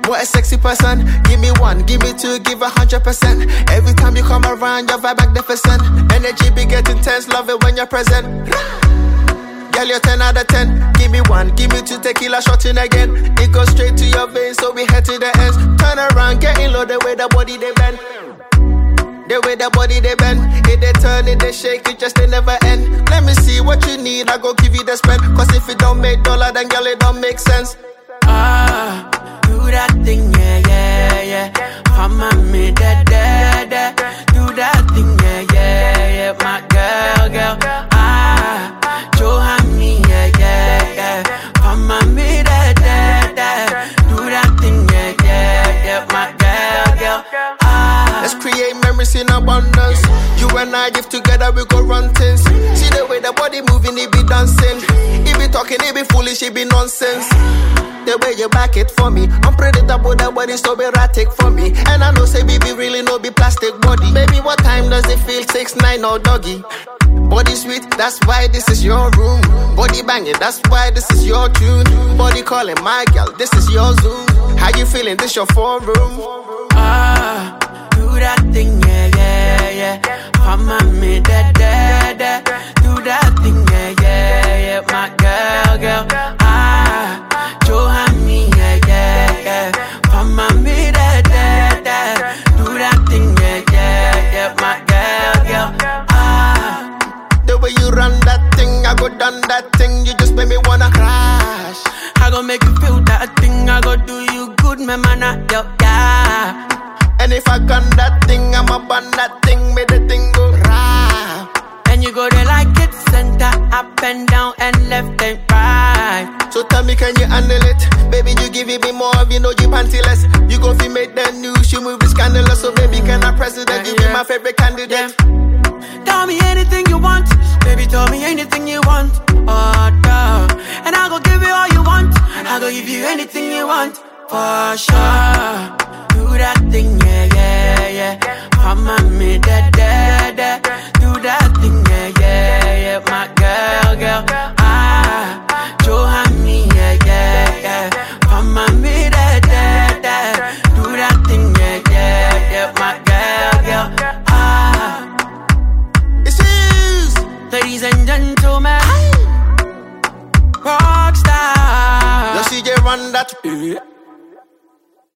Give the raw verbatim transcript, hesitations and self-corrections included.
What a sexy person. Give me one, give me two, give a hundred percent. Every time you come around, your vibe magnificent. Energy be getting tense, love it when you're present. Girl, you're ten out of ten. Give me one, give me two, tequila shot in again. It goes straight to your veins, so we head to the ends. Turn around, getting low, the way the body they bend. The way the body they bend. It they turn, it they shake, it just they never end. Let me see what you need, I go give you the spend. Cause if it don't make dollar, then girl, it don't make sense. Ah, do that thing, yeah, yeah, yeah. Come on me, da, da, da. Do that thing, yeah, yeah, yeah. My girl, girl. Ah, show me, yeah, yeah, yeah. Come on me, da, da, da. Do that thing, yeah, yeah, yeah. My girl, girl. Ah. Let's create memories in abundance. You and I, if together we go run things. See the way the body moving, it be dancing. It be talking, it be foolish, it be nonsense. The way you back it for me, unpredictable, that body so erratic for me. And I know say baby really no be plastic body. Baby, what time does it feel? Six, nine or doggy? Body sweet, that's why this is your room. Body banging, that's why this is your tune. Body calling my girl, this is your Zoom. How you feeling? This your forum. Ah, do that thing, yeah, yeah, yeah. Come on me, da, da, da. Do that thing, yeah, yeah, yeah. My girl, girl. Ah. Me, yeah, yeah, yeah. Come on, me, da, da, da. Do that thing, yeah, yeah, yeah. My girl, girl. Ah. The way you run that thing, I go done that thing. You just make me wanna crash. I go make you feel that thing. I go do you good, my man, yo, yeah. And if I gun that thing, I'ma bun that thing. Make the thing go rah. And you go there like it, center, up and down, and left and right. So tell me, can you handle it? Baby, you give it me more, you know you pantyless. You go fi make the news, you move it scandalous. So baby, can I president? You be my favorite candidate. Yeah. Tell me anything you want, baby, tell me anything you want. Oh, duh. And I go give you all you want. I go give you anything you want, for sure. Do that thing, yeah, yeah, yeah. Come on me, da, da, da.